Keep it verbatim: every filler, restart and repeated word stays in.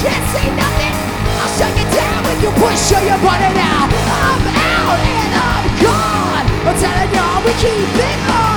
can't say nothing. I'll shut you down when you push or you run it out. I'm out and I'm gone. I'm telling y'all we keep it on.